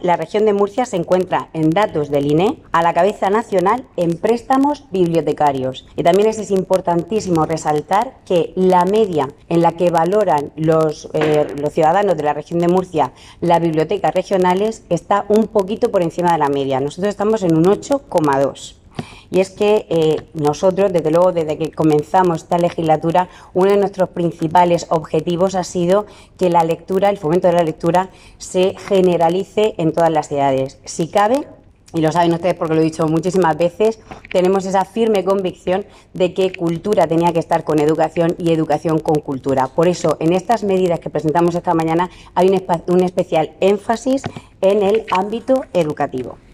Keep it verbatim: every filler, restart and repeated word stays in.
la región de Murcia se encuentra en datos del I N E a la cabeza nacional en préstamos bibliotecarios. Y también es importantísimo resaltar que la media en la que valoran los, eh, los ciudadanos de la región de Murcia las bibliotecas regionales está un poquito por encima de la media. Nosotros estamos en un ocho coma dos. Y es que eh, nosotros, desde luego, desde que comenzamos esta legislatura, uno de nuestros principales objetivos ha sido que la lectura, el fomento de la lectura, se generalice en todas las edades. Si cabe, y lo saben ustedes porque lo he dicho muchísimas veces, tenemos esa firme convicción de que cultura tenía que estar con educación y educación con cultura. Por eso, en estas medidas que presentamos esta mañana, hay un, un especial énfasis en el ámbito educativo.